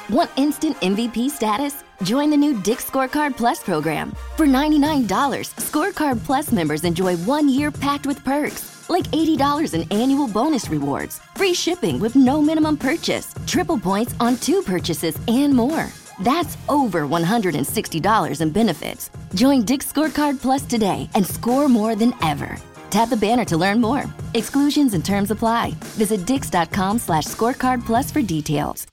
Want instant MVP status? Join the new Dick's Scorecard Plus program. For $99, Scorecard Plus members enjoy 1 year packed with perks, like $80 in annual bonus rewards, free shipping with no minimum purchase, triple points on 2 purchases, and more. That's over $160 in benefits. Join Dick's Scorecard Plus today and score more than ever. Tap the banner to learn more. Exclusions and terms apply. Visit dix.com/scorecardplus for details.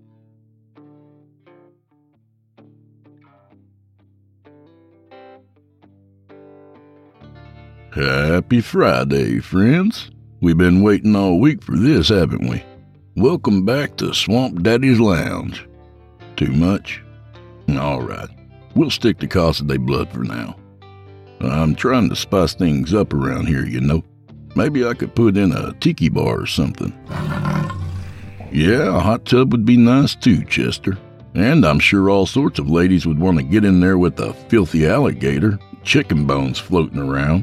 Happy Friday, friends. We've been waiting all week for this, haven't we? Welcome back to Swamp Daddy's Lounge. Too much? All right. We'll stick to Casa de Blood for now. I'm trying to spice things up around here, you know. Maybe I could put in a tiki bar or something. Yeah, a hot tub would be nice too, Chester. And I'm sure all sorts of ladies would want to get in there with a filthy alligator, chicken bones floating around.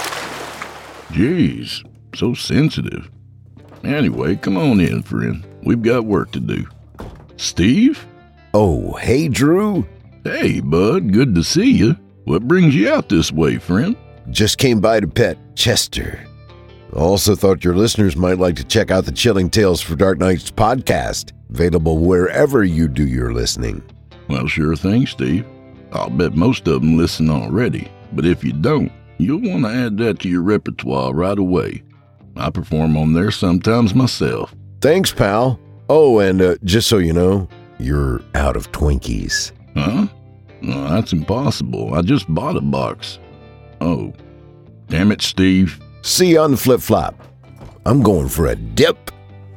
Jeez, so sensitive. Anyway, come on in, friend. We've got work to do. Steve? Oh, hey, Drew. Hey, bud, good to see you. What brings you out this way, friend? Just came by to pet Chester. Also thought your listeners might like to check out the Chilling Tales for Dark Nights podcast, available wherever you do your listening. Well, sure thing, Steve. I'll bet most of them listen already, but if you don't, you'll want to add that to your repertoire right away. I perform on there sometimes myself. Thanks, pal. Oh, and just so you know, you're out of Twinkies. Huh? No, that's impossible. I just bought a box. Oh, damn it, Steve. See you on the flip-flop. I'm going for a dip.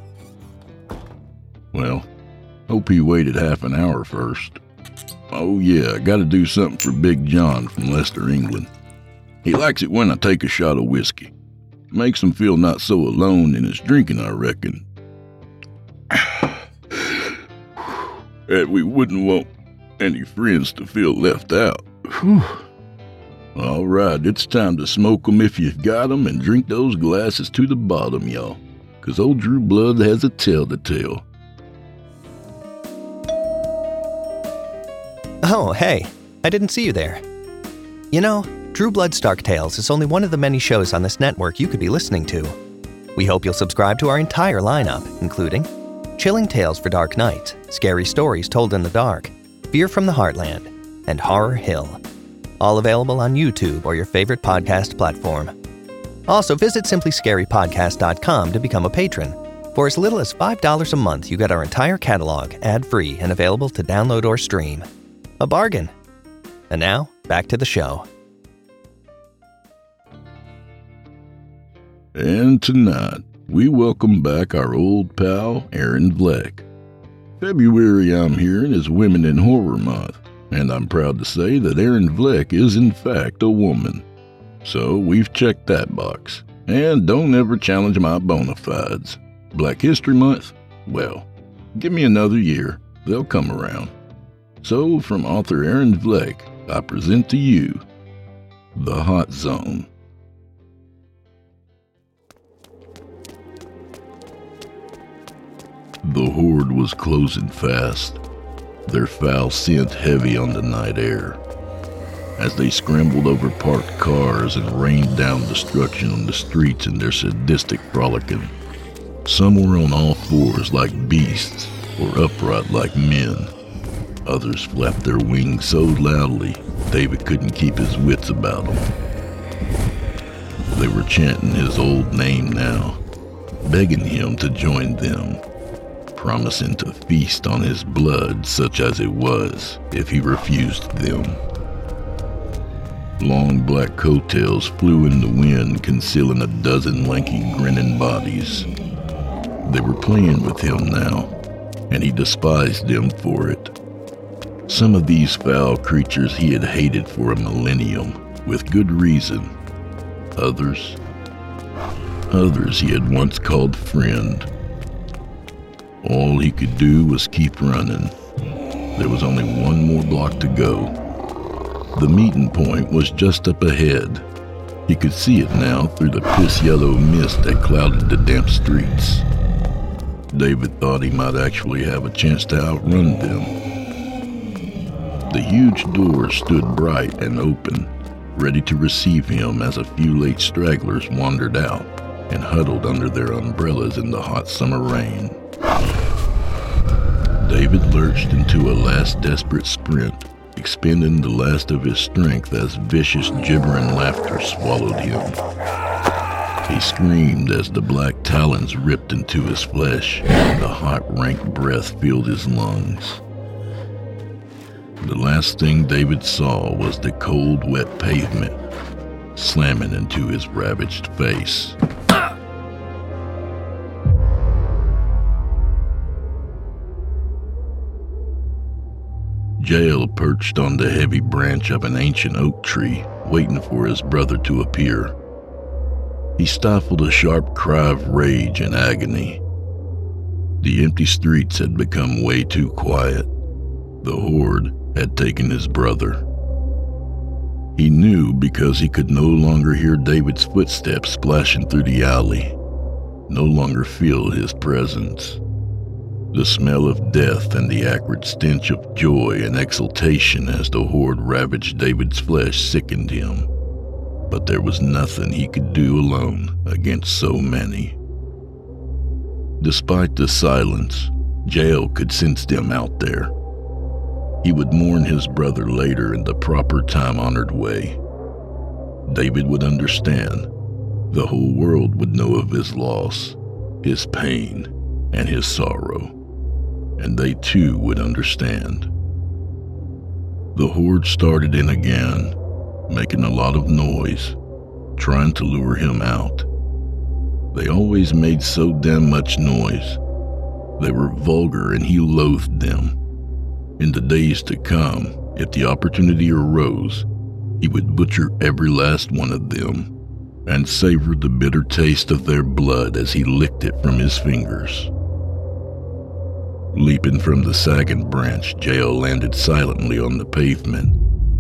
Well, hope he waited half an hour first. Oh yeah, I gotta do something for Big John from Leicester, England. He likes it when I take a shot of whiskey. Makes him feel not so alone in his drinking, I reckon. And we wouldn't want any friends to feel left out. Whew. All right, it's time to smoke 'em if you've got 'em and drink those glasses to the bottom, y'all. 'Cause old Drew Blood has a tale to tell. Oh, hey, I didn't see you there. You know, Drew Blood's Dark Tales is only one of the many shows on this network you could be listening to. We hope you'll subscribe to our entire lineup, including Chilling Tales for Dark Nights, Scary Stories Told in the Dark, Fear from the Heartland, and Horror Hill. All available on YouTube or your favorite podcast platform. Also, visit simplyscarypodcast.com to become a patron. For as little as $5 a month, you get our entire catalog ad-free and available to download or stream. A bargain. And now, back to the show. And tonight, we welcome back our old pal, Aaron Vleck. February, I'm hearing, is Women in Horror Month, and I'm proud to say that Aaron Vleck is in fact a woman. So we've checked that box. And don't ever challenge my bona fides. Black History Month? Well, give me another year. They'll come around. So, from author Aaron Vleck, I present to you The Hot Zone. The horde was closing fast, their foul scent heavy on the night air. As they scrambled over parked cars and rained down destruction on the streets in their sadistic frolicking. Some were on all fours like beasts, or upright like men. Others flapped their wings so loudly, David couldn't keep his wits about them. They were chanting his old name now, begging him to join them, promising to feast on his blood such as it was if he refused them. Long black coattails flew in the wind, concealing a dozen lanky, grinning bodies. They were playing with him now, and he despised them for it. Some of these foul creatures he had hated for a millennium, with good reason. Others he had once called friend. All he could do was keep running. There was only one more block to go. The meeting point was just up ahead. He could see it now through the piss-yellow mist that clouded the damp streets. David thought he might actually have a chance to outrun them. The huge door stood bright and open, ready to receive him as a few late stragglers wandered out and huddled under their umbrellas in the hot summer rain. David lurched into a last desperate sprint, expending the last of his strength as vicious gibbering laughter swallowed him. He screamed as the black talons ripped into his flesh and the hot, rank breath filled his lungs. The last thing David saw was the cold, wet pavement slamming into his ravaged face. Jael perched on the heavy branch of an ancient oak tree, waiting for his brother to appear. He stifled a sharp cry of rage and agony. The empty streets had become way too quiet. The horde had taken his brother. He knew because he could no longer hear David's footsteps splashing through the alley, no longer feel his presence. The smell of death and the acrid stench of joy and exultation as the horde ravaged David's flesh sickened him. But there was nothing he could do alone against so many. Despite the silence, Jael could sense them out there. He would mourn his brother later in the proper time-honored way. David would understand. The whole world would know of his loss, his pain, and his sorrow. And they too would understand. The horde started in again, making a lot of noise, trying to lure him out. They always made so damn much noise. They were vulgar and he loathed them. In the days to come, if the opportunity arose, he would butcher every last one of them and savor the bitter taste of their blood as he licked it from his fingers. Leaping from the sagging branch, Jael landed silently on the pavement.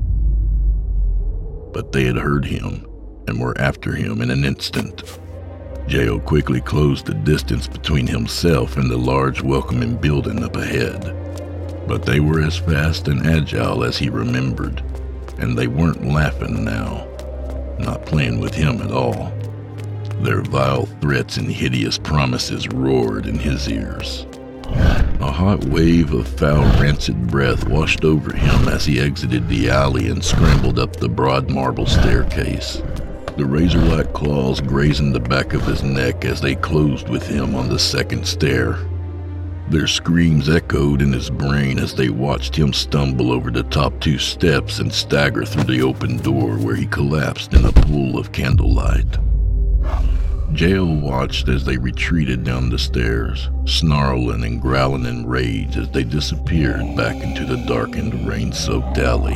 But they had heard him and were after him in an instant. Jael quickly closed the distance between himself and the large welcoming building up ahead. But they were as fast and agile as he remembered, and they weren't laughing now, not playing with him at all. Their vile threats and hideous promises roared in his ears. A hot wave of foul, rancid breath washed over him as he exited the alley and scrambled up the broad marble staircase, the razor-like claws grazing the back of his neck as they closed with him on the second stair. Their screams echoed in his brain as they watched him stumble over the top two steps and stagger through the open door where he collapsed in a pool of candlelight. Jael watched as they retreated down the stairs, snarling and growling in rage as they disappeared back into the darkened, rain-soaked alley.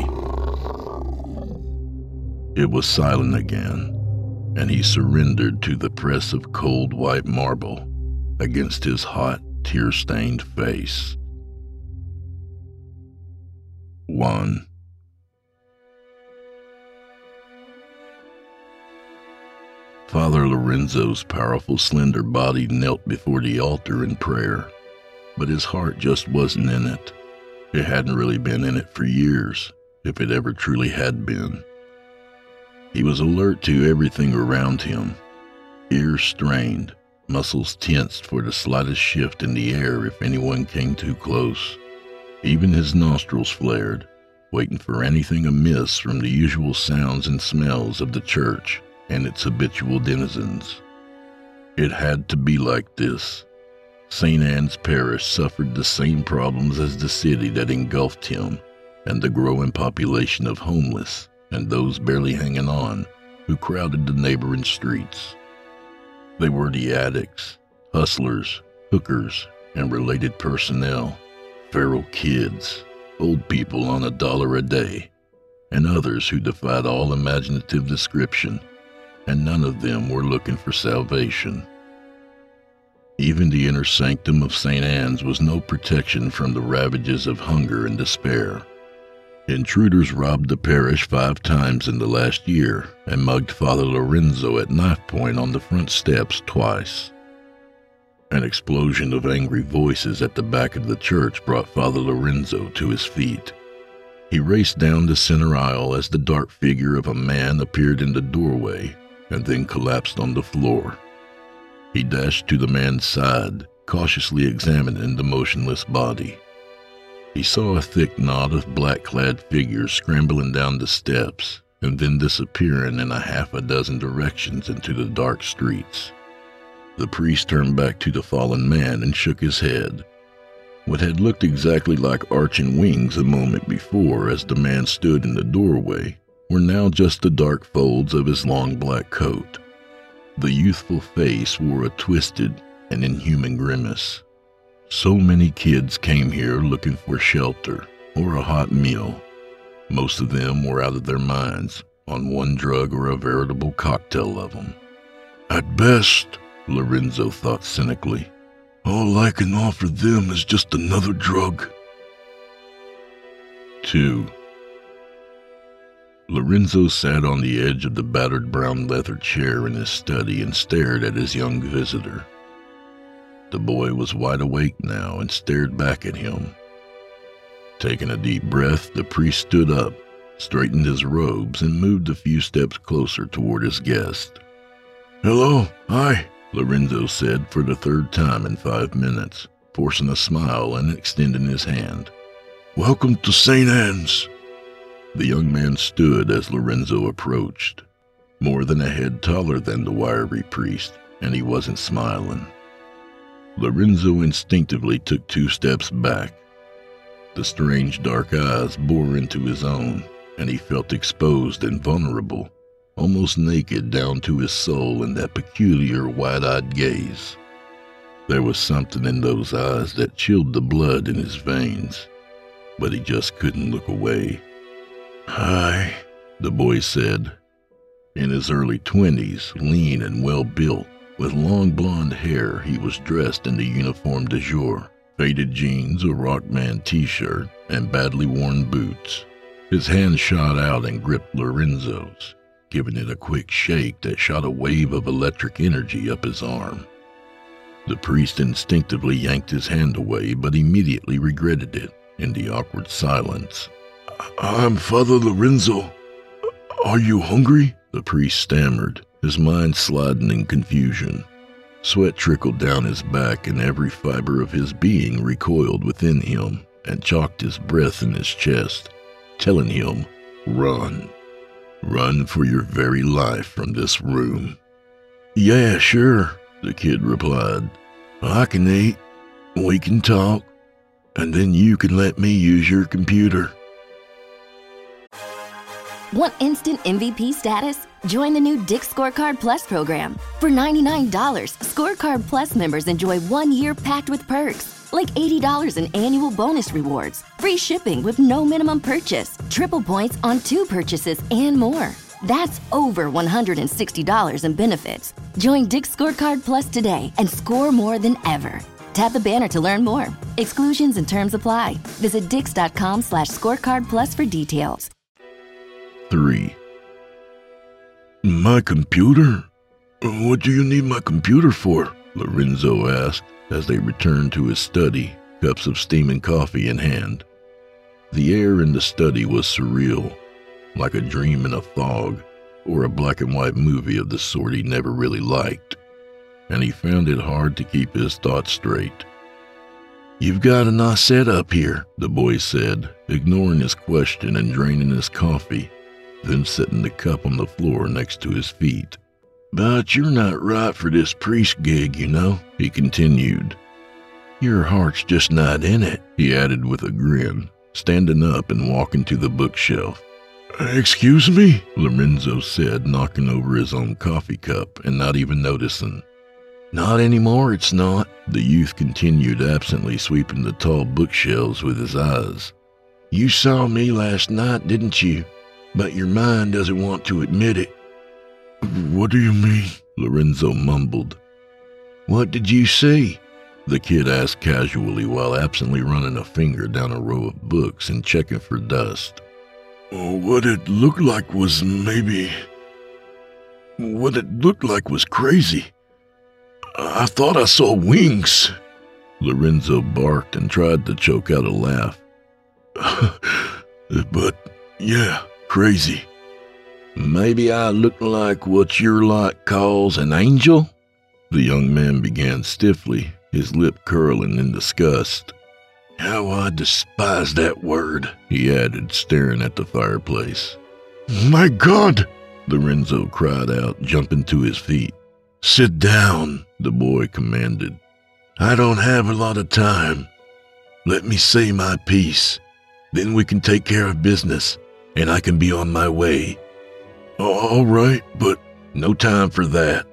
It was silent again, and he surrendered to the press of cold white marble against his hot, tear-stained face. 1. Father Lorenzo's powerful, slender body knelt before the altar in prayer, but his heart just wasn't in it. It hadn't really been in it for years, if it ever truly had been. He was alert to everything around him, ears strained, muscles tensed for the slightest shift in the air if anyone came too close. Even his nostrils flared, waiting for anything amiss from the usual sounds and smells of the church and its habitual denizens. It had to be like this. St. Anne's Parish suffered the same problems as the city that engulfed him, and the growing population of homeless and those barely hanging on who crowded the neighboring streets. They were the addicts, hustlers, hookers, and related personnel, feral kids, old people on $1 a day, and others who defied all imaginative description, and none of them were looking for salvation. Even the inner sanctum of St. Anne's was no protection from the ravages of hunger and despair. Intruders robbed the parish 5 times in the last year and mugged Father Lorenzo at knife point on the front steps twice. An explosion of angry voices at the back of the church brought Father Lorenzo to his feet. He raced down the center aisle as the dark figure of a man appeared in the doorway and then collapsed on the floor. He dashed to the man's side, cautiously examining the motionless body. He saw a thick knot of black-clad figures scrambling down the steps and then disappearing in a half a dozen directions into the dark streets. The priest turned back to the fallen man and shook his head. What had looked exactly like arching wings a moment before as the man stood in the doorway were now just the dark folds of his long black coat. The youthful face wore a twisted and inhuman grimace. So many kids came here looking for shelter or a hot meal. Most of them were out of their minds, on one drug or a veritable cocktail of them. At best, Lorenzo thought cynically, all I can offer them is just another drug. 2. Lorenzo sat on the edge of the battered brown leather chair in his study and stared at his young visitor. The boy was wide awake now and stared back at him. Taking a deep breath, the priest stood up, straightened his robes, and moved a few steps closer toward his guest. Hello, hi, Lorenzo said for the third time in 5 minutes, forcing a smile and extending his hand. Welcome to St. Anne's. The young man stood as Lorenzo approached, more than a head taller than the wiry priest, and he wasn't smiling. Lorenzo instinctively took 2 steps back. The strange dark eyes bore into his own, and he felt exposed and vulnerable, almost naked down to his soul in that peculiar wide-eyed gaze. There was something in those eyes that chilled the blood in his veins, but he just couldn't look away. Hi, the boy said. In his early 20s, lean and well-built, with long blonde hair, he was dressed in the uniforme du jour, faded jeans, a Rockman t-shirt, and badly worn boots. His hand shot out and gripped Lorenzo's, giving it a quick shake that shot a wave of electric energy up his arm. The priest instinctively yanked his hand away, but immediately regretted it in the awkward silence. I'm Father Lorenzo. Are you hungry? The priest stammered, his mind sliding in confusion. Sweat trickled down his back and every fiber of his being recoiled within him and chalked his breath in his chest, telling him, run. Run for your very life from this room. Yeah, sure, the kid replied. I can eat, we can talk, and then you can let me use your computer. Want instant MVP status? Join the new Dick's Scorecard Plus program. For $99, Scorecard Plus members enjoy 1 year packed with perks, like $80 in annual bonus rewards, free shipping with no minimum purchase, triple points on 2 purchases, and more. That's over $160 in benefits. Join Dick's Scorecard Plus today and score more than ever. Tap the banner to learn more. Exclusions and terms apply. Visit dix.com/scorecard plus for details. 3. My computer? What do you need my computer for? Lorenzo asked as they returned to his study, cups of steaming coffee in hand. The air in the study was surreal, like a dream in a fog or a black and white movie of the sort he never really liked, and he found it hard to keep his thoughts straight. You've got a nice setup here, the boy said, ignoring his question and draining his coffee, then setting the cup on the floor next to his feet. But you're not right for this priest gig, you know, he continued. Your heart's just not in it, he added with a grin, standing up and walking to the bookshelf. Excuse me? Lorenzo said, knocking over his own coffee cup and not even noticing. Not anymore, it's not, the youth continued, absently sweeping the tall bookshelves with his eyes. You saw me last night, didn't you? But your mind doesn't want to admit it. What do you mean? Lorenzo mumbled. What did you see? The kid asked casually while absently running a finger down a row of books and checking for dust. What it looked like was crazy. I thought I saw wings. Lorenzo barked and tried to choke out a laugh. But, yeah, crazy. Maybe I look like what your lot calls an angel? The young man began stiffly, his lip curling in disgust. How I despise that word, he added, staring at the fireplace. My God, Lorenzo cried out, jumping to his feet. Sit down, the boy commanded. I don't have a lot of time. Let me say my piece. Then we can take care of business, and I can be on my way. All right, but no time for that.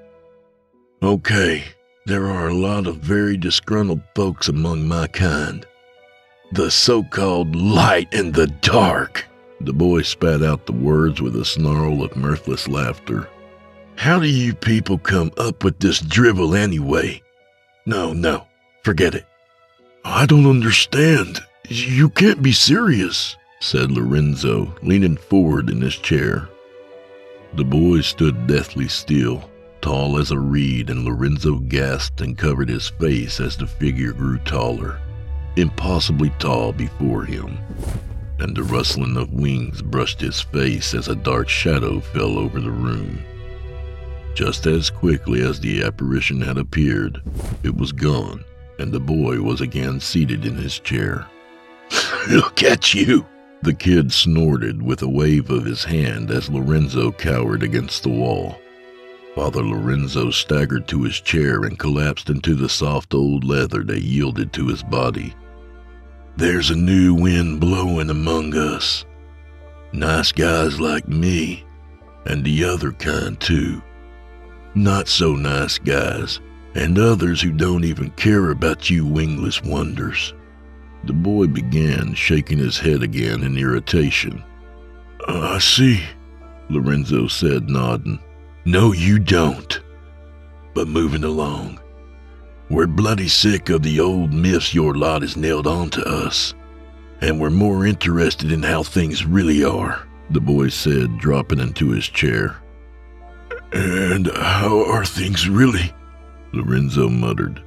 Okay, there are a lot of very disgruntled folks among my kind. The so-called light in the dark. The boy spat out the words with a snarl of mirthless laughter. How do you people come up with this drivel anyway? No, forget it. I don't understand. You can't be serious, said Lorenzo, leaning forward in his chair. The boy stood deathly still, tall as a reed, and Lorenzo gasped and covered his face as the figure grew taller, impossibly tall before him, and the rustling of wings brushed his face as a dark shadow fell over the room. Just as quickly as the apparition had appeared, it was gone, and the boy was again seated in his chair. Look at you, the kid snorted with a wave of his hand as Lorenzo cowered against the wall. Father Lorenzo staggered to his chair and collapsed into the soft old leather that yielded to his body. There's a new wind blowing among us. Nice guys like me, and the other kind too. Not so nice guys, and others who don't even care about you wingless wonders. The boy began, shaking his head again in irritation. I see, Lorenzo said, nodding. No, you don't. But moving along. We're bloody sick of the old myths your lot has nailed onto us, and we're more interested in how things really are, the boy said, dropping into his chair. And how are things really? Lorenzo muttered.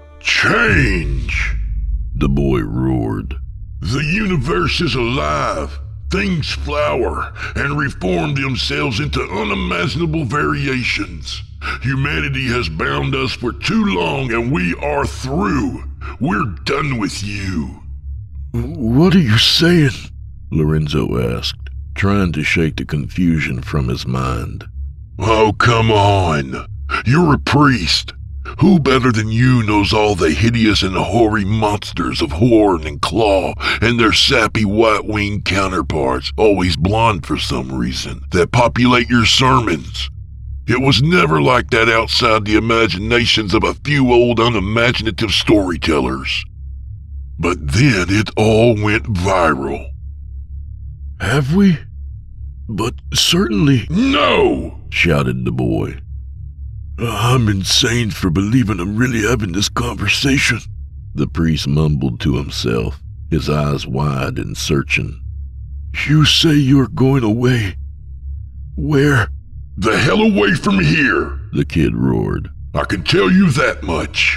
Change! The boy roared. The universe is alive. Things flower and reform themselves into unimaginable variations. Humanity has bound us for too long and we are through. We're done with you. What are you saying? Lorenzo asked, trying to shake the confusion from his mind. Oh, come on. You're a priest. Who better than you knows all the hideous and hoary monsters of horn and claw and their sappy white-winged counterparts, always blonde for some reason, that populate your sermons? It was never like that outside the imaginations of a few old unimaginative storytellers. But then it all went viral. Have we? But certainly... No! Shouted the boy. I'm insane for believing I'm really having this conversation, the priest mumbled to himself, his eyes wide and searching. You say you're going away. Where? The hell away from here, the kid roared. I can tell you that much.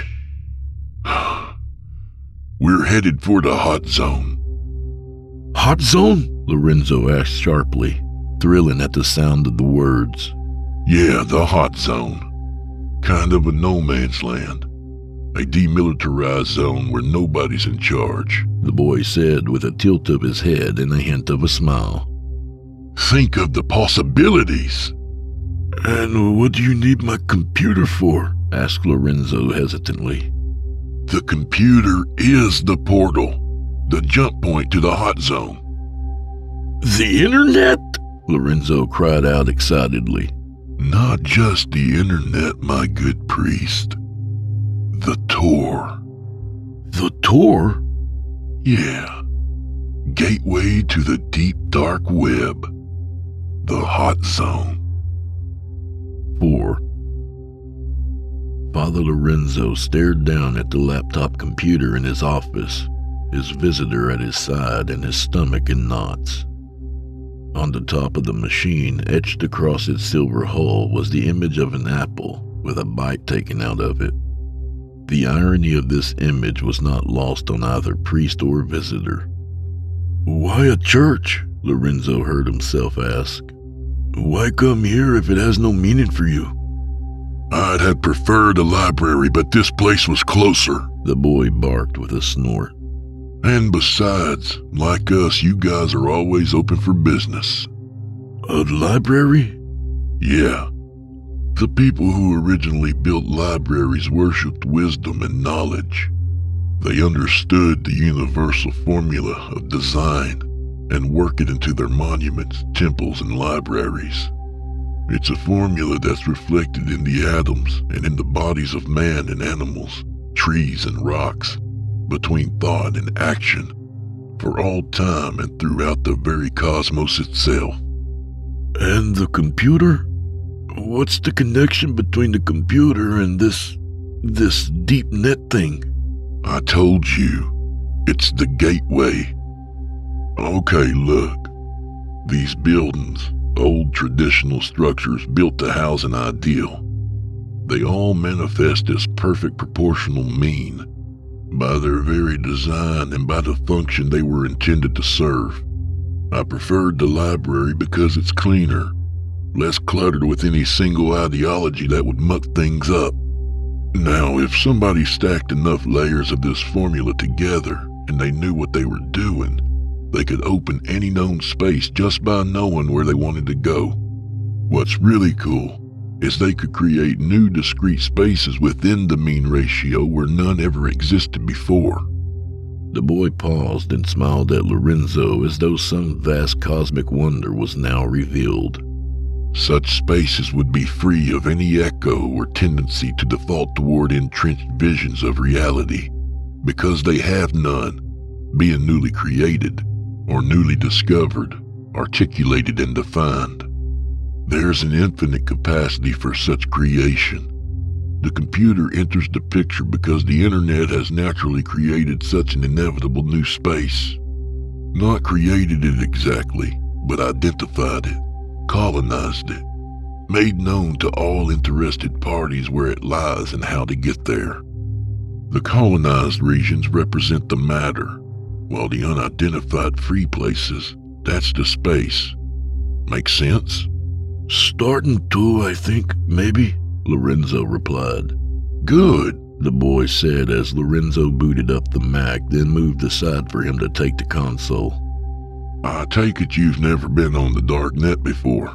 We're headed for the hot zone. Hot zone? Lorenzo asked sharply, thrilling at the sound of the words. Yeah, the hot zone. Kind of a no man's land. A demilitarized zone where nobody's in charge, the boy said with a tilt of his head and a hint of a smile. Think of the possibilities. And what do you need my computer for? Asked Lorenzo hesitantly. The computer is the portal, the jump point to the hot zone. The internet? Lorenzo cried out excitedly. Not just the internet, my good priest. The Tor. The Tor? Yeah. Gateway to the deep dark web. The hot zone. 4. Father Lorenzo stared down at the laptop computer in his office, his visitor at his side and his stomach in knots. On the top of the machine, etched across its silver hull, was the image of an apple with a bite taken out of it, The irony of this image was not lost on either priest or visitor. "Why a church?" Lorenzo heard himself ask. "Why come here if it has no meaning for you?" "I'd have preferred a library, but this place was closer," the boy barked with a snort. "And besides, like us, you guys are always open for business." "A library?" "Yeah. The people who originally built libraries worshipped wisdom and knowledge. They understood the universal formula of design and work it into their monuments, temples, and libraries. It's a formula that's reflected in the atoms and in the bodies of man and animals, trees and rocks, between thought and action, for all time and throughout the very cosmos itself." "And the computer? What's the connection between the computer and this deep net thing?" "I told you, it's the gateway. Okay, look. These buildings, old traditional structures built to house an ideal. They all manifest as perfect proportional mean, by their very design and by the function they were intended to serve. I preferred the library because it's cleaner, less cluttered with any single ideology that would muck things up. Now, if somebody stacked enough layers of this formula together and they knew what they were doing, they could open any known space just by knowing where they wanted to go. What's really cool is they could create new discrete spaces within the mean ratio where none ever existed before." The boy paused and smiled at Lorenzo as though some vast cosmic wonder was now revealed. "Such spaces would be free of any echo or tendency to default toward entrenched visions of reality, because they have none, being newly created, or newly discovered, articulated and defined. There's an infinite capacity for such creation. The computer enters the picture because the internet has naturally created such an inevitable new space. Not created it exactly, but identified it, colonized it, made known to all interested parties where it lies and how to get there. The colonized regions represent the matter, while the unidentified free places, that's the space. Make sense?" "Starting to, I think, maybe," Lorenzo replied. "Good," the boy said as Lorenzo booted up the Mac, then moved aside for him to take the console. "I take it you've never been on the dark net before."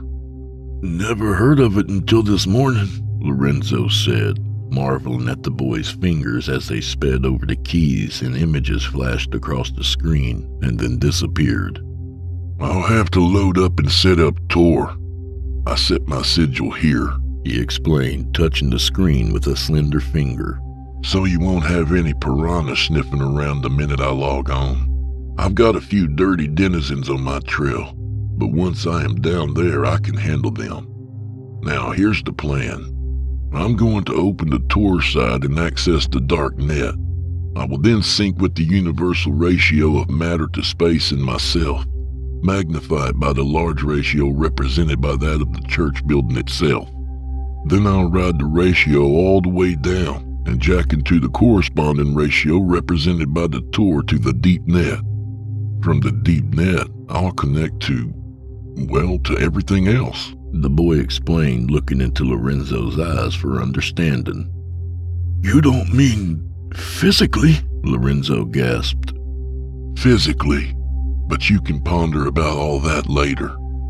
"Never heard of it until this morning," Lorenzo said, marveling at the boy's fingers as they sped over the keys and images flashed across the screen and then disappeared. "I'll have to load up and set up Tor. I set my sigil here," he explained, touching the screen with a slender finger. "So you won't have any piranhas sniffing around the minute I log on. I've got a few dirty denizens on my trail, but once I am down there, I can handle them. Now, here's the plan. I'm going to open the Tor side and access the dark net. I will then sync with the universal ratio of matter to space in myself, magnified by the large ratio represented by that of the church building itself. Then I'll ride the ratio all the way down and jack into the corresponding ratio represented by the Tor to the deep net. From the deep net, I'll connect to everything else," the boy explained, looking into Lorenzo's eyes for understanding. "You don't mean physically?" Lorenzo gasped. "Physically, but you can ponder about all that later.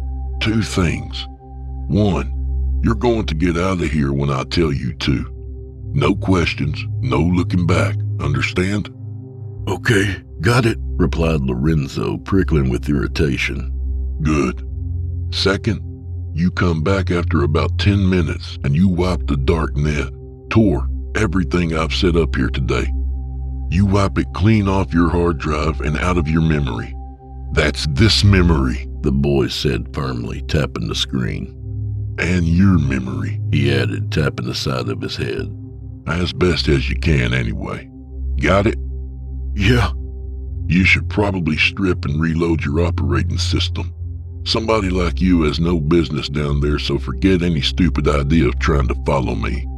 2 things. 1, you're going to get out of here when I tell you to. No questions, no looking back, understand?" "Okay, got it," replied Lorenzo, prickling with irritation. "Good. 2nd, you come back after about 10 minutes and you wipe the dark net, Tor, everything I've set up here today. You wipe it clean off your hard drive and out of your memory. That's this memory," the boy said firmly, tapping the screen. "And your memory," he added, tapping the side of his head. "As best as you can anyway. Got it?" "Yeah." "You should probably strip and reload your operating system. Somebody like you has no business down there, so forget any stupid idea of trying to follow me.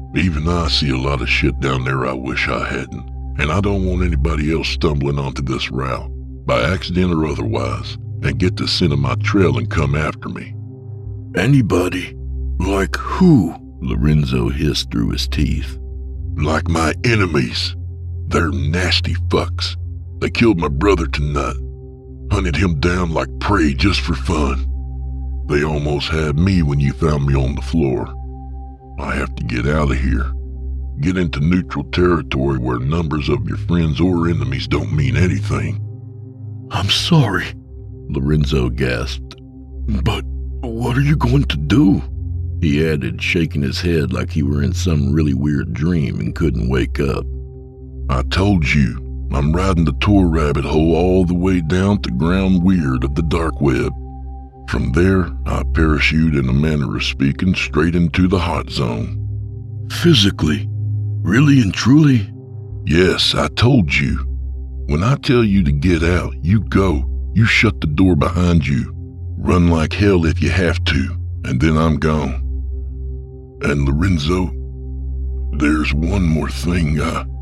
Even I see a lot of shit down there I wish I hadn't, and I don't want anybody else stumbling onto this route, by accident or otherwise, and get the scent of my trail and come after me. Anybody? Like who? Lorenzo hissed through his teeth. Like my enemies. They're nasty fucks. They killed my brother tonight. Hunted him down like prey just for fun. They almost had me when you found me on the floor. I have to get out of here. Get into neutral territory where numbers of your friends or enemies don't mean anything. I'm sorry, Lorenzo gasped. But what are you going to do? He added, shaking his head like he were in some really weird dream and couldn't wake up. I told you, I'm riding the tour rabbit hole all the way down to ground weird of the dark web. From there, I parachute in a manner of speaking straight into the hot zone. Physically? Really and truly? Yes, I told you. When I tell you to get out, you go. You shut the door behind you. Run like hell if you have to, and then I'm gone. And Lorenzo, there's one more thing,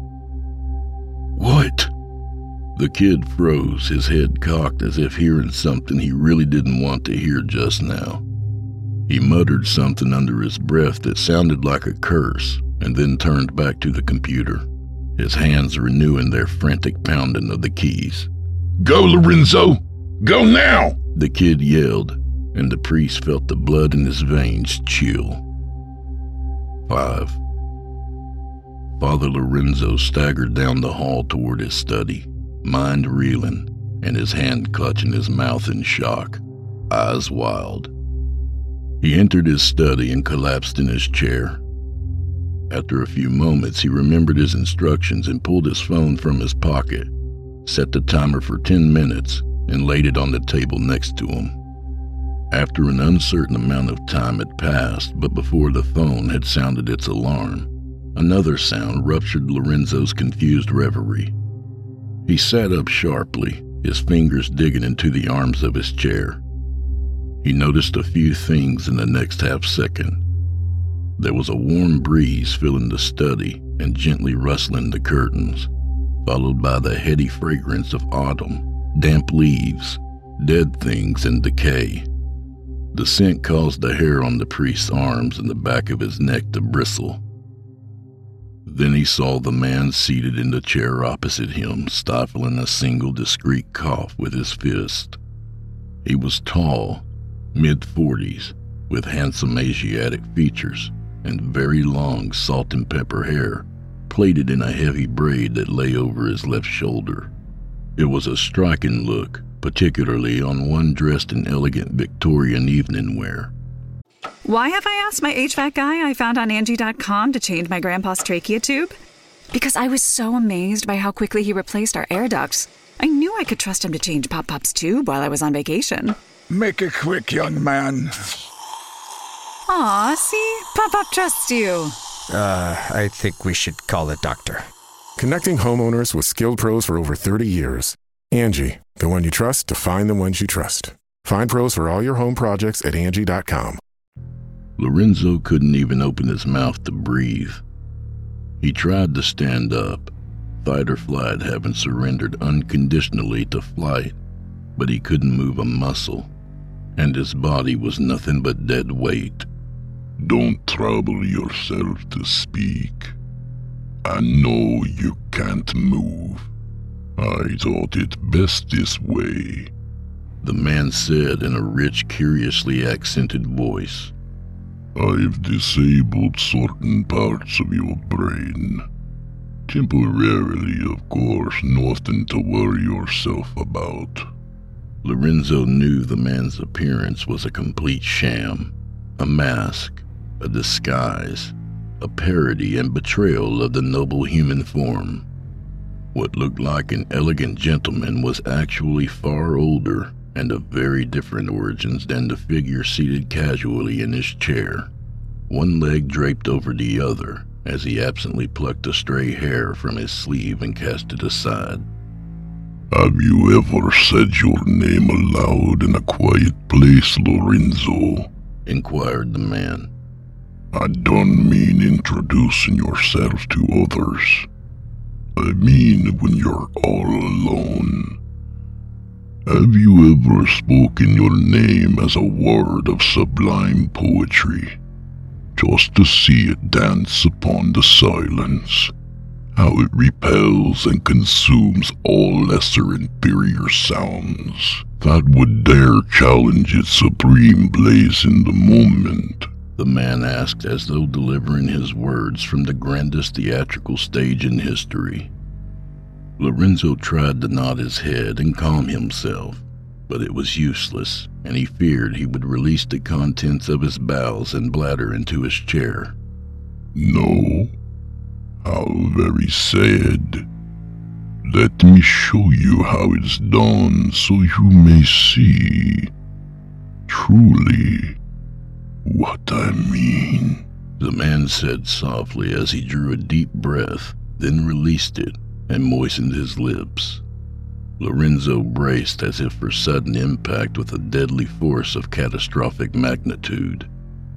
What? The kid froze, his head cocked as if hearing something he really didn't want to hear just now. He muttered something under his breath that sounded like a curse, and then turned back to the computer, his hands renewing their frantic pounding of the keys. Go, Lorenzo! Go now! The kid yelled, and the priest felt the blood in his veins chill. 5. Father Lorenzo staggered down the hall toward his study, mind reeling, and his hand clutching his mouth in shock, eyes wild. He entered his study and collapsed in his chair. After a few moments, he remembered his instructions and pulled his phone from his pocket, set the timer for 10 minutes, and laid it on the table next to him. After an uncertain amount of time had passed, but before the phone had sounded its alarm, another sound ruptured Lorenzo's confused reverie. He sat up sharply, his fingers digging into the arms of his chair. He noticed a few things in the next half second. There was a warm breeze filling the study and gently rustling the curtains, followed by the heady fragrance of autumn, damp leaves, dead things in decay. The scent caused the hair on the priest's arms and the back of his neck to bristle. Then he saw the man seated in the chair opposite him, stifling a single discreet cough with his fist. He was tall, mid-40s, with handsome Asiatic features and very long salt and pepper hair, plaited in a heavy braid that lay over his left shoulder. It was a striking look, particularly on one dressed in elegant Victorian evening wear. Why have I asked my HVAC guy I found on Angie.com to change my grandpa's trachea tube? Because I was so amazed by how quickly he replaced our air ducts. I knew I could trust him to change Pop-Pop's tube while I was on vacation. Make it quick, young man. Aw, see? Pop-Pop trusts you. I think we should call a doctor. Connecting homeowners with skilled pros for over 30 years. Angie, the one you trust to find the ones you trust. Find pros for all your home projects at Angie.com. Lorenzo couldn't even open his mouth to breathe. He tried to stand up, fight or flight having surrendered unconditionally to flight, but he couldn't move a muscle, and his body was nothing but dead weight. Don't trouble yourself to speak. I know you can't move. I thought it best this way, the man said in a rich, curiously accented voice. I've disabled certain parts of your brain. Temporarily, of course, nothing to worry yourself about. Lorenzo knew the man's appearance was a complete sham, a mask, a disguise, a parody and betrayal of the noble human form. What looked like an elegant gentleman was actually far older and of very different origins than the figure seated casually in his chair, one leg draped over the other as he absently plucked a stray hair from his sleeve and cast it aside. Have you ever said your name aloud in a quiet place, Lorenzo? Inquired the man. I don't mean introducing yourself to others. I mean when you're all alone. Have you ever spoken your name as a word of sublime poetry, just to see it dance upon the silence? How it repels and consumes all lesser inferior sounds that would dare challenge its supreme blaze in the moment? The man asked as though delivering his words from the grandest theatrical stage in history. Lorenzo tried to nod his head and calm himself, but it was useless, and he feared he would release the contents of his bowels and bladder into his chair. No? How very sad. Let me show you how it's done so you may see truly what I mean. The man said softly as he drew a deep breath, then released it and moistened his lips. Lorenzo braced as if for sudden impact with a deadly force of catastrophic magnitude.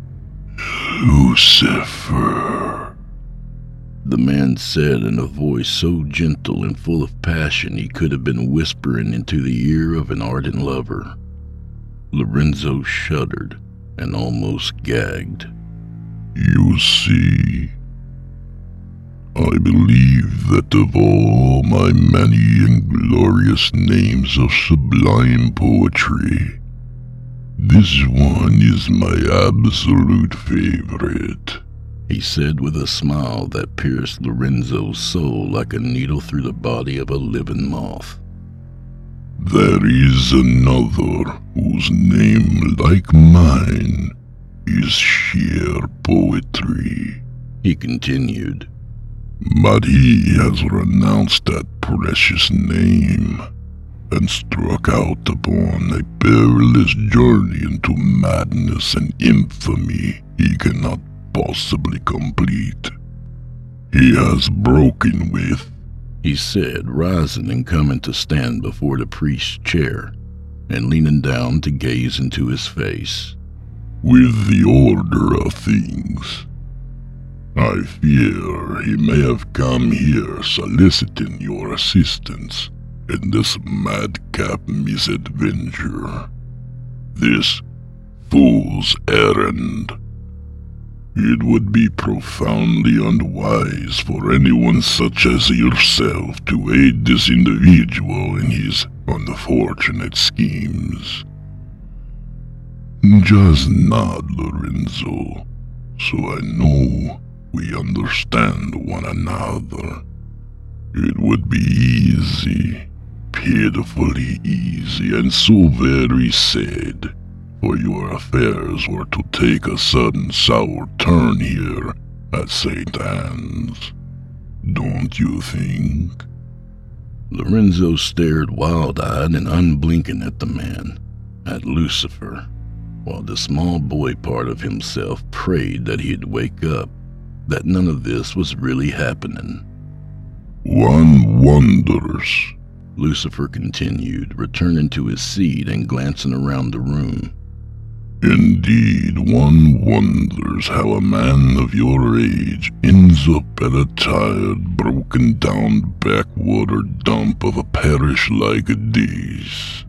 Lucifer, the man said in a voice so gentle and full of passion he could have been whispering into the ear of an ardent lover. Lorenzo shuddered and almost gagged. You see, I believe that of all my many and glorious names of sublime poetry, this one is my absolute favorite, he said with a smile that pierced Lorenzo's soul like a needle through the body of a living moth. There is another whose name, like mine, is sheer poetry, he continued. But he has renounced that precious name and struck out upon a perilous journey into madness and infamy he cannot possibly complete. He has broken with, he said, rising and coming to stand before the priest's chair and leaning down to gaze into his face, with the order of things. I fear he may have come here soliciting your assistance in this madcap misadventure, this fool's errand. It would be profoundly unwise for anyone such as yourself to aid this individual in his unfortunate schemes. Just nod, Lorenzo, so I know we understand one another. It would be easy, pitifully easy, and so very sad for your affairs were to take a sudden sour turn here at St. Anne's. Don't you think? Lorenzo stared wild-eyed and unblinking at the man, at Lucifer, while the small boy part of himself prayed that he'd wake up, that none of this was really happening. One wonders, Lucifer continued, returning to his seat and glancing around the room. Indeed, one wonders how a man of your age ends up at a tired, broken-down backwater dump of a parish like this.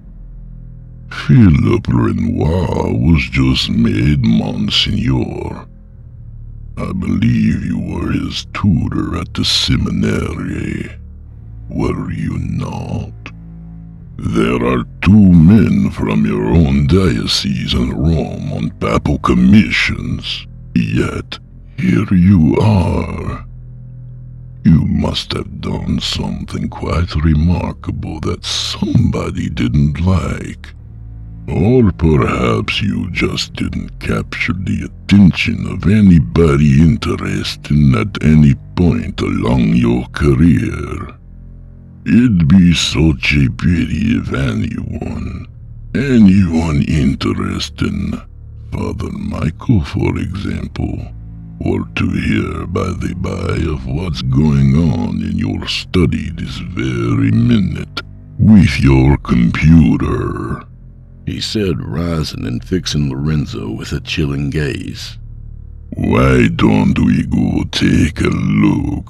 Philip Renoir was just made Monsignor. I believe you were his tutor at the seminary, were you not? There are 2 men from your own diocese in Rome on papal commissions, yet here you are. You must have done something quite remarkable that somebody didn't like. Or perhaps you just didn't capture the attention of anybody interested at any point along your career. It'd be such a pity if anyone interested in Father Michael, for example, were to hear by the by of what's going on in your study this very minute with your computer, he said, rising and fixing Lorenzo with a chilling gaze. Why don't we go take a look,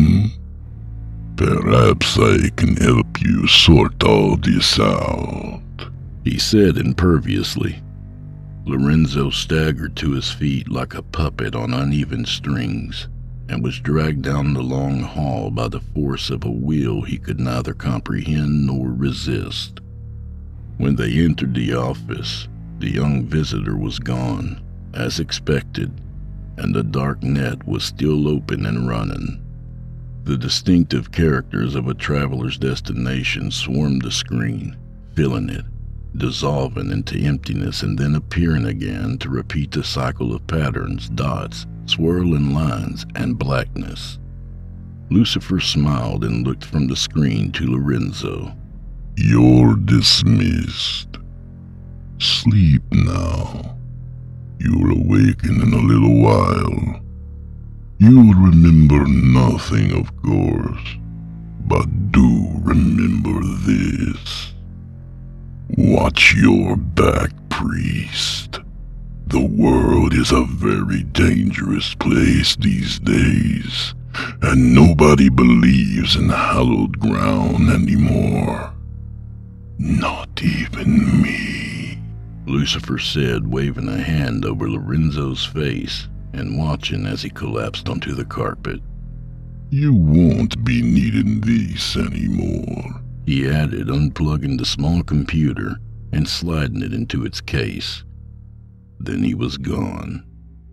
Perhaps I can help you sort all this out, he said imperviously. Lorenzo staggered to his feet like a puppet on uneven strings and was dragged down the long hall by the force of a will he could neither comprehend nor resist. When they entered the office, the young visitor was gone, as expected, and the dark net was still open and running. The distinctive characters of a traveler's destination swarmed the screen, filling it, dissolving into emptiness and then appearing again to repeat the cycle of patterns, dots, swirling lines, and blackness. Lucifer smiled and looked from the screen to Lorenzo. You're dismissed. Sleep now. You'll awaken in a little while. You'll remember nothing, of course, but do remember this. Watch your back, priest. The world is a very dangerous place these days, and nobody believes in hallowed ground anymore. Not even me, Lucifer said, waving a hand over Lorenzo's face and watching as he collapsed onto the carpet. You won't be needing this anymore, he added, unplugging the small computer and sliding it into its case. Then he was gone.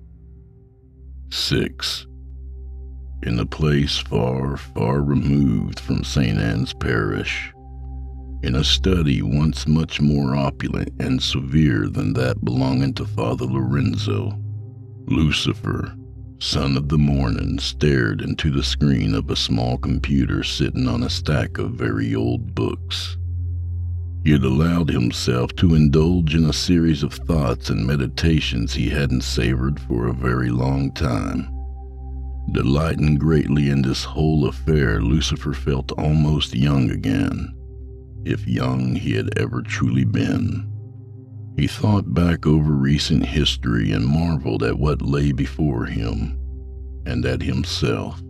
6. In a place far, far removed from St. Anne's Parish, in a study once much more opulent and severe than that belonging to Father Lorenzo, Lucifer, son of the morning, stared into the screen of a small computer sitting on a stack of very old books. He had allowed himself to indulge in a series of thoughts and meditations he hadn't savored for a very long time. Delighting greatly in this whole affair, Lucifer felt almost young again, if young he had ever truly been. He thought back over recent history and marveled at what lay before him, and at himself.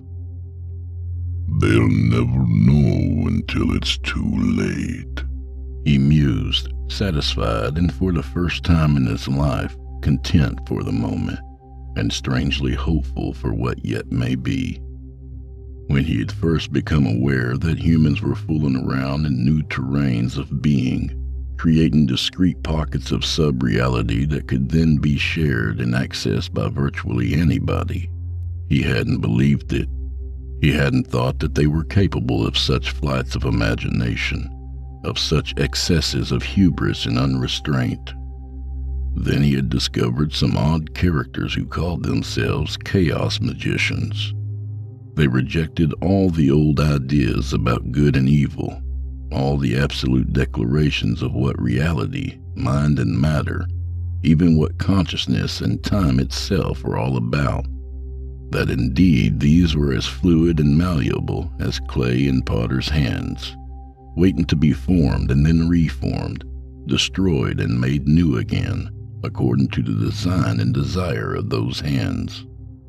They'll never know until it's too late, he mused, satisfied and for the first time in his life, content for the moment, and strangely hopeful for what yet may be. When he had first become aware that humans were fooling around in new terrains of being, creating discrete pockets of sub-reality that could then be shared and accessed by virtually anybody, he hadn't believed it. He hadn't thought that they were capable of such flights of imagination, of such excesses of hubris and unrestraint. Then he had discovered some odd characters who called themselves chaos magicians. They rejected all the old ideas about good and evil, all the absolute declarations of what reality, mind and matter, even what consciousness and time itself were all about. That indeed these were as fluid and malleable as clay in potter's hands, waiting to be formed and then reformed, destroyed and made new again, according to the design and desire of those hands.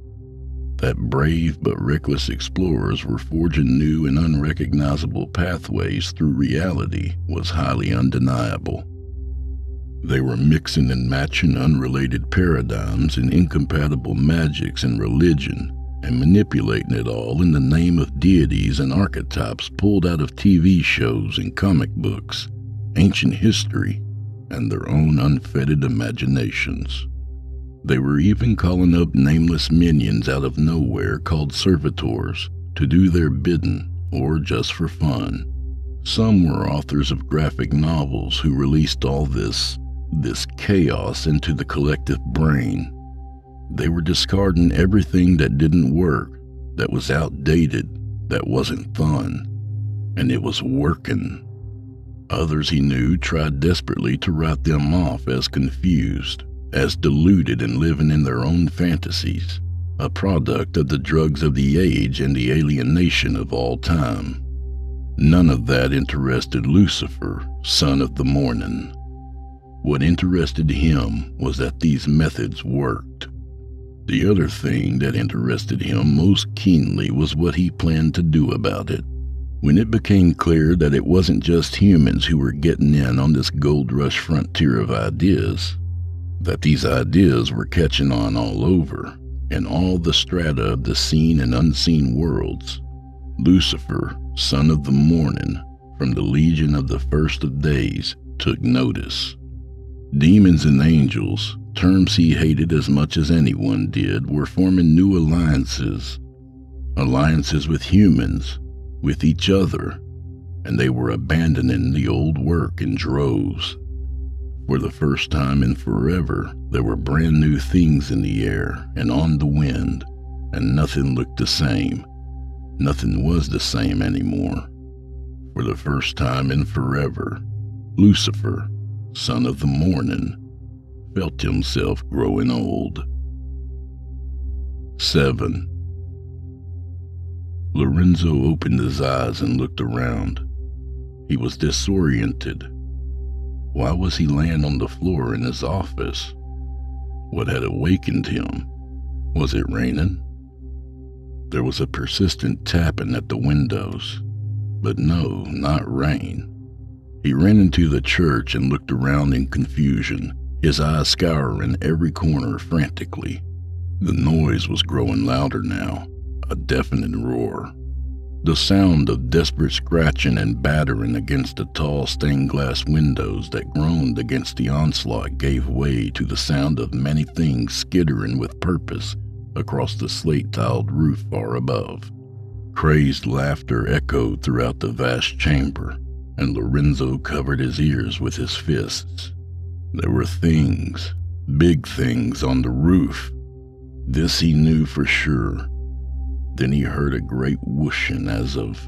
That brave but reckless explorers were forging new and unrecognizable pathways through reality was highly undeniable. They were mixing and matching unrelated paradigms and incompatible magics and religion, and manipulating it all in the name of deities and archetypes pulled out of TV shows and comic books, ancient history, and their own unfettered imaginations. They were even calling up nameless minions out of nowhere called servitors to do their bidding, or just for fun. Some were authors of graphic novels who released all this chaos into the collective brain. They were discarding everything that didn't work, that was outdated, that wasn't fun, and it was working. Others he knew tried desperately to write them off as confused, as deluded and living in their own fantasies, a product of the drugs of the age and the alienation of all time. None of that interested Lucifer, son of the morning. What interested him was that these methods worked. The other thing that interested him most keenly was what he planned to do about it. When it became clear that it wasn't just humans who were getting in on this gold rush frontier of ideas, that these ideas were catching on all over, in all the strata of the seen and unseen worlds, Lucifer, son of the morning, from the legion of the first of days, took notice. Demons and angels, terms he hated as much as anyone did, were forming new alliances. Alliances with humans, with each other, and they were abandoning the old work in droves. For the first time in forever, there were brand new things in the air and on the wind, and nothing looked the same. Nothing was the same anymore. For the first time in forever, Lucifer, son of the morning, felt himself growing old. 7. Lorenzo opened his eyes and looked around. He was disoriented. Why was he laying on the floor in his office? What had awakened him? Was it raining? There was a persistent tapping at the windows, but no, not rain. He ran into the church and looked around in confusion, his eyes scouring every corner frantically. The noise was growing louder now, a deafening roar. The sound of desperate scratching and battering against the tall stained glass windows that groaned against the onslaught gave way to the sound of many things skittering with purpose across the slate-tiled roof far above. Crazed laughter echoed throughout the vast chamber, and Lorenzo covered his ears with his fists. There were things, big things on the roof. This he knew for sure. Then he heard a great whooshing as of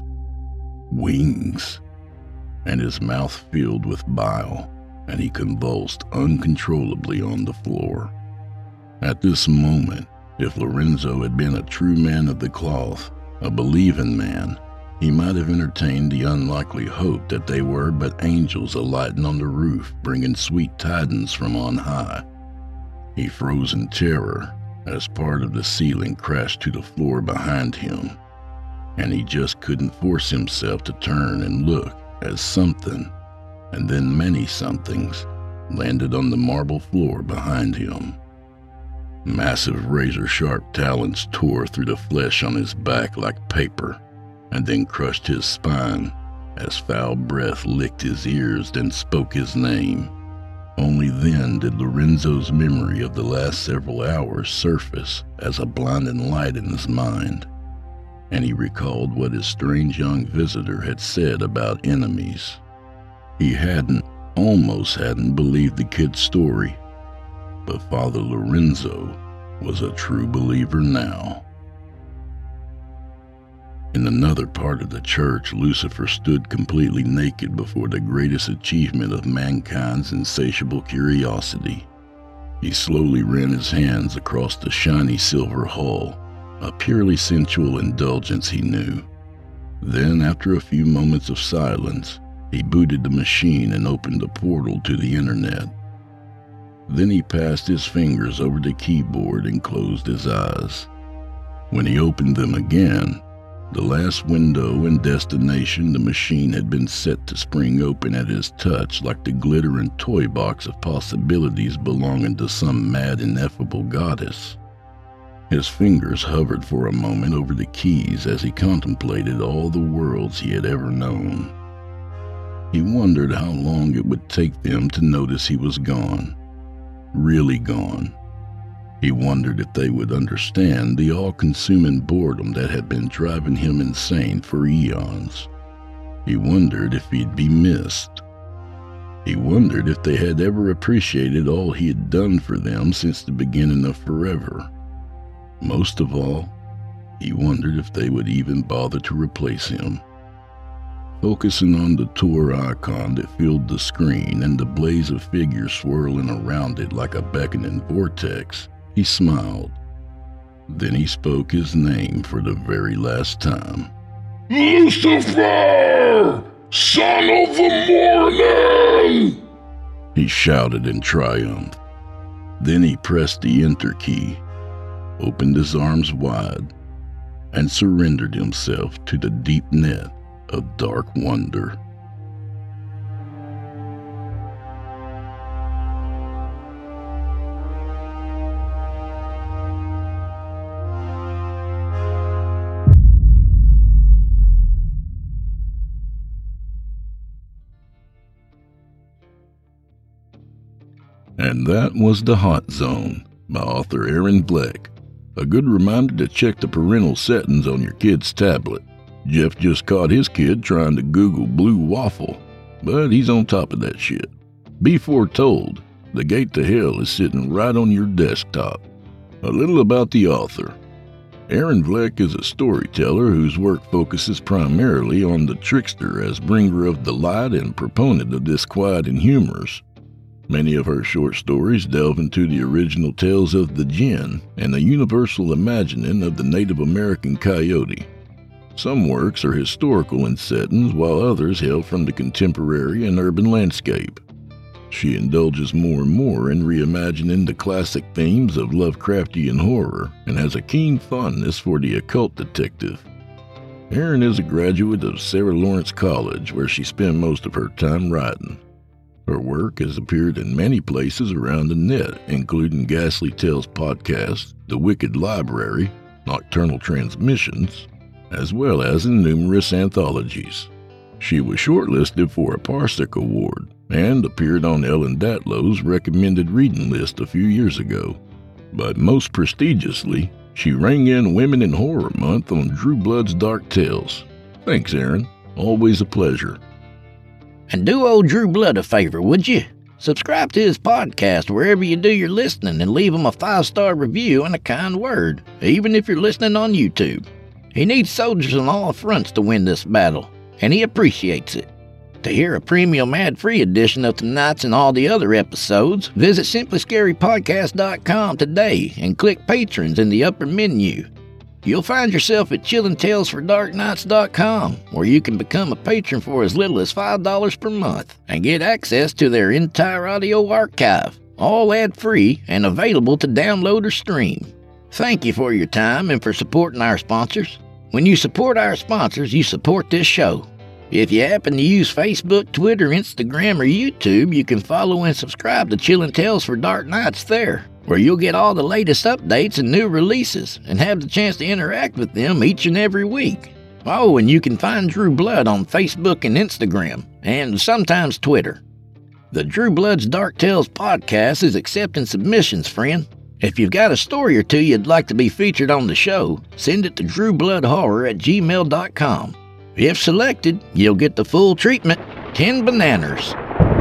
wings, and his mouth filled with bile, and he convulsed uncontrollably on the floor. At this moment, if Lorenzo had been a true man of the cloth, a believing man, he might have entertained the unlikely hope that they were but angels alighting on the roof, bringing sweet tidings from on high. He froze in terror as part of the ceiling crashed to the floor behind him, and he just couldn't force himself to turn and look as something, and then many somethings, landed on the marble floor behind him. Massive razor-sharp talons tore through the flesh on his back like paper, and then crushed his spine as foul breath licked his ears, then spoke his name. Only then did Lorenzo's memory of the last several hours surface as a blinding light in his mind, and he recalled what his strange young visitor had said about enemies. He almost hadn't believed the kid's story, but Father Lorenzo was a true believer now. In another part of the church, Lucifer stood completely naked before the greatest achievement of mankind's insatiable curiosity. He slowly ran his hands across the shiny silver hull, a purely sensual indulgence he knew. Then, after a few moments of silence, he booted the machine and opened the portal to the internet. Then he passed his fingers over the keyboard and closed his eyes. When he opened them again, the last window and destination the machine had been set to spring open at his touch like the glittering toy box of possibilities belonging to some mad, ineffable goddess. His fingers hovered for a moment over the keys as he contemplated all the worlds he had ever known. He wondered how long it would take them to notice he was gone. Really gone. He wondered if they would understand the all-consuming boredom that had been driving him insane for eons. He wondered if he'd be missed. He wondered if they had ever appreciated all he had done for them since the beginning of forever. Most of all, he wondered if they would even bother to replace him. Focusing on the tour icon that filled the screen and the blaze of figures swirling around it like a beckoning vortex, he smiled. Then he spoke his name for the very last time. Lucifer, son of the morning! He shouted in triumph. Then he pressed the enter key. opened his arms wide and surrendered himself to the deep net of dark wonder. And that was The Hot Zone by author Aaron Bleck. A good reminder to check the parental settings on your kid's tablet. Jeff just caught his kid trying to Google blue waffle, but he's on top of that shit. Be foretold, The Gate to Hell is sitting right on your desktop. A little about the author. Aaron Bleck is a storyteller whose work focuses primarily on the trickster as bringer of the light and proponent of disquiet and humors. Many of her short stories delve into the original tales of the Jinn and the universal imagining of the Native American coyote. Some works are historical in settings, while others hail from the contemporary and urban landscape. She indulges more and more in reimagining the classic themes of Lovecraftian horror and has a keen fondness for the occult detective. Erin is a graduate of Sarah Lawrence College, where she spent most of her time writing. Her work has appeared in many places around the net, including Ghastly Tales podcast, The Wicked Library, Nocturnal Transmissions, as well as in numerous anthologies. She was shortlisted for a Parsec Award and appeared on Ellen Datlow's recommended reading list a few years ago. But most prestigiously, she rang in Women in Horror Month on Drew Blood's Dark Tales. Thanks, Erin. Always a pleasure. And do old Drew Blood a favor, would you? Subscribe to his podcast wherever you do your listening and leave him a 5-star review and a kind word, even if you're listening on YouTube. He needs soldiers on all fronts to win this battle, and he appreciates it. To hear a premium ad-free edition of tonight's and all the other episodes, visit SimplyScaryPodcast.com today and click Patrons in the upper menu. You'll find yourself at ChillinTalesForDarkNights.com, where you can become a patron for as little as $5 per month and get access to their entire audio archive, all ad-free and available to download or stream. Thank you for your time and for supporting our sponsors. When you support our sponsors, you support this show. If you happen to use Facebook, Twitter, Instagram, or YouTube, you can follow and subscribe to Chillin' Tales for Dark Nights there, where you'll get all the latest updates and new releases and have the chance to interact with them each and every week. Oh, and you can find Drew Blood on Facebook and Instagram, and sometimes Twitter. The Drew Blood's Dark Tales podcast is accepting submissions, friend. If you've got a story or two you'd like to be featured on the show, send it to drewbloodhorror@gmail.com. If selected, you'll get the full treatment, 10 bananas.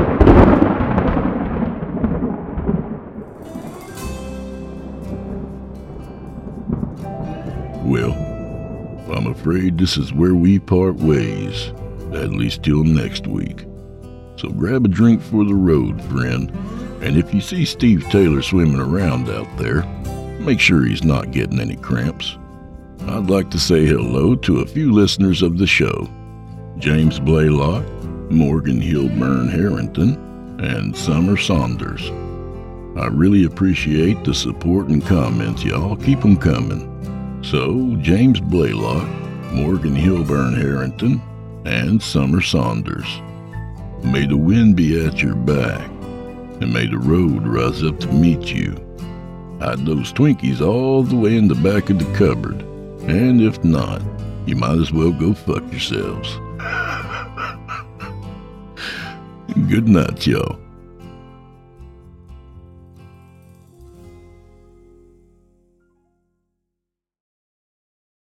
Well, I'm afraid this is where we part ways, at least till next week. So grab a drink for the road, friend, and if you see Steve Taylor swimming around out there, make sure he's not getting any cramps. I'd like to say hello to a few listeners of the show: James Blaylock, Morgan Hilburn Harrington, and Summer Saunders. I really appreciate the support and comments, y'all. Keep them coming. So, James Blaylock, Morgan Hilburn Harrington, and Summer Saunders. May the wind be at your back, and may the road rise up to meet you. Hide those Twinkies all the way in the back of the cupboard, and if not, you might as well go fuck yourselves. Good night, y'all.